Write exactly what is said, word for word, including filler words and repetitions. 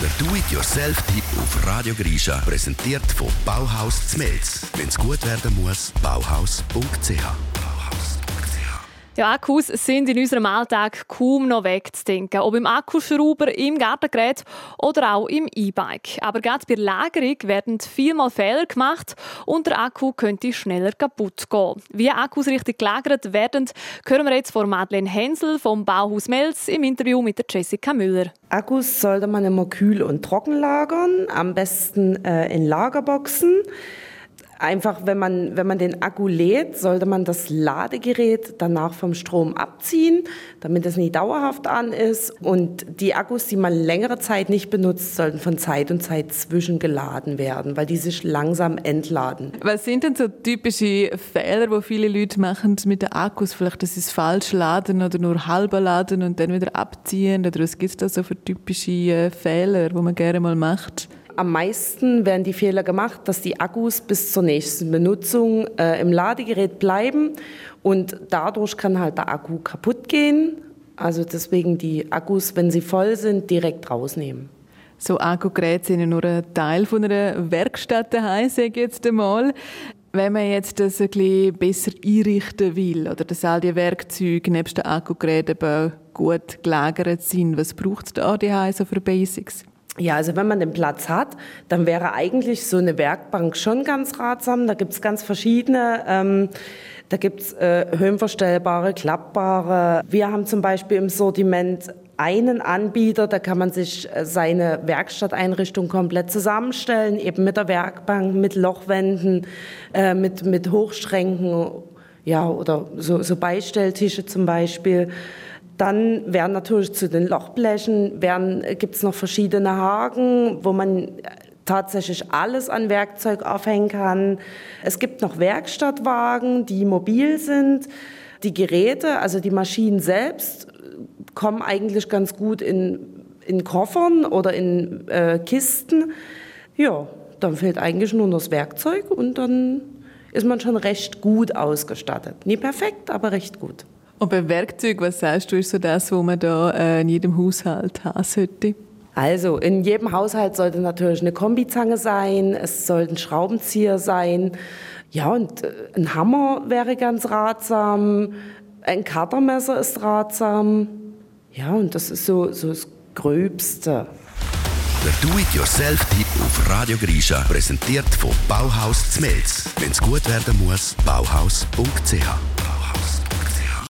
Der Do-it-yourself-Tipp auf Radio Grisha, präsentiert von Bauhaus Zmelz. Wenn es gut werden muss, bauhaus punkt c h. Ja, Akkus sind in unserem Alltag kaum noch wegzudenken. Ob im Akkuschrauber, im Gartengerät oder auch im E-Bike. Aber gerade bei der Lagerung werden vielmal Fehler gemacht und der Akku könnte schneller kaputt gehen. Wie Akkus richtig gelagert werden, hören wir jetzt von Madeleine Hensel vom Bauhaus Zmelz im Interview mit der Jessica Müller. Akkus sollte man immer kühl und trocken lagern, am besten äh, in Lagerboxen. Einfach, wenn man, wenn man den Akku lädt, sollte man das Ladegerät danach vom Strom abziehen, damit es nicht dauerhaft an ist. Und die Akkus, die man längere Zeit nicht benutzt, sollten von Zeit und Zeit zwischengeladen werden, weil die sich langsam entladen. Was sind denn so typische Fehler, die viele Leute machen mit den Akkus? Vielleicht, dass sie es falsch laden oder nur halb laden und dann wieder abziehen? Oder was gibt es da so für typische Fehler, die man gerne mal macht? Am meisten werden die Fehler gemacht, dass die Akkus bis zur nächsten Benutzung äh, im Ladegerät bleiben und dadurch kann halt der Akku kaputt gehen. Also deswegen die Akkus, wenn sie voll sind, direkt rausnehmen. So Akkugeräte sind ja nur ein Teil von einer Werkstatt daheim, sage ich jetzt einmal. Wenn man jetzt das ein bisschen besser einrichten will oder dass all die Werkzeuge nebst den Akkugeräten gut gelagert sind, was braucht es da daheim so für Basics? Ja, also wenn man den Platz hat, dann wäre eigentlich so eine Werkbank schon ganz ratsam. Da gibt's ganz verschiedene. Ähm, da gibt's äh, höhenverstellbare, klappbare. Wir haben zum Beispiel im Sortiment einen Anbieter, da kann man sich seine Werkstatteinrichtung komplett zusammenstellen, eben mit der Werkbank, mit Lochwänden, äh, mit, mit Hochschränken, ja, oder so, so Beistelltische zum Beispiel. Dann werden natürlich zu den Lochblechen gibt es noch verschiedene Haken, wo man tatsächlich alles an Werkzeug aufhängen kann. Es gibt noch Werkstattwagen, die mobil sind. Die Geräte, also die Maschinen selbst, kommen eigentlich ganz gut in, in Koffern oder in äh, Kisten. Ja, dann fehlt eigentlich nur noch das Werkzeug und dann ist man schon recht gut ausgestattet. Nie perfekt, aber recht gut. Und beim Werkzeug, was sagst du, ist so das, was man da äh, in jedem Haushalt haben sollte? Also in jedem Haushalt sollte natürlich eine Kombizange sein, es sollten Schraubenzieher sein. Ja, und äh, ein Hammer wäre ganz ratsam, ein Cuttermesser ist ratsam. Ja, und das ist so, so das Gröbste. Der Do-it-yourself-Tipp auf Radio Grisha, präsentiert von Bauhaus Zmelz. Wenn es gut werden muss, bauhaus punkt c h.